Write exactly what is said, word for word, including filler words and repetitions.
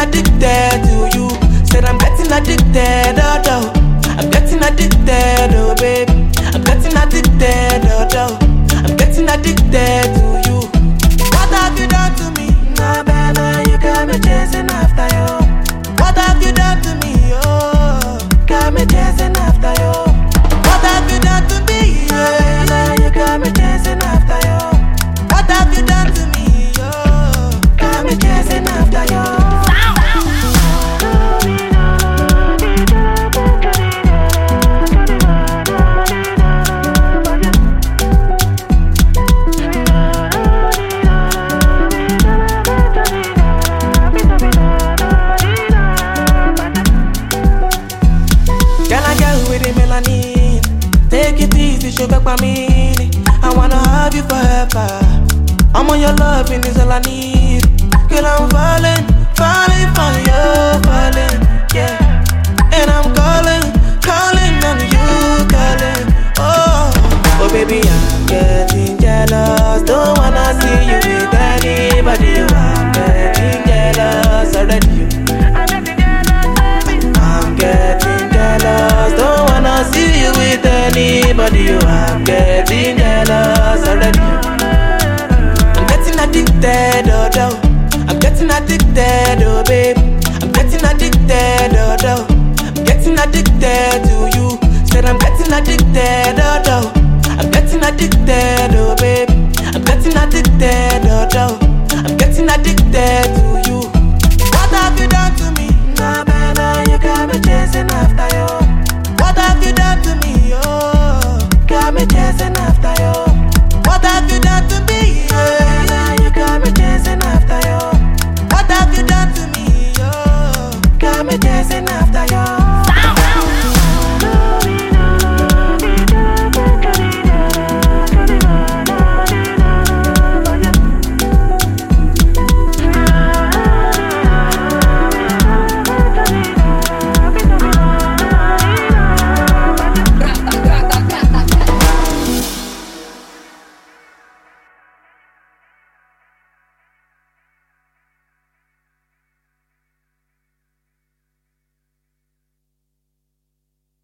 addicted to you. Said I'm getting addicted, oh, oh. I'm getting addicted, oh baby. I'm getting addicted, oh, oh. I'm getting addicted to you. What have you done to me? Nah, baby, you got me chasing after you. What have you done to me? Oh, got me chasing after you. What have you done to me? Yeah, baby, you got me chasing after you. What have you done to me? Oh, got me chasing after you. Take it easy, show back my meaning. I wanna have you forever. I'm on your loving is all I need. Girl, I'm falling, falling for you, falling, yeah. And I'm calling, calling on you, calling. Oh, oh baby, I'm getting jealous. Don't wanna see you with anybody. I'm getting jealous already. I'm getting jealous. Don't wanna see you with anybody. You I'm getting jealous already. I'm getting addicted, oh, oh. I'm getting addicted, oh baby. I'm getting addicted, oh, oh. I'm getting addicted to you. Said I'm getting addicted, oh, oh. I'm getting addicted, oh baby. I'm getting addicted, oh, oh.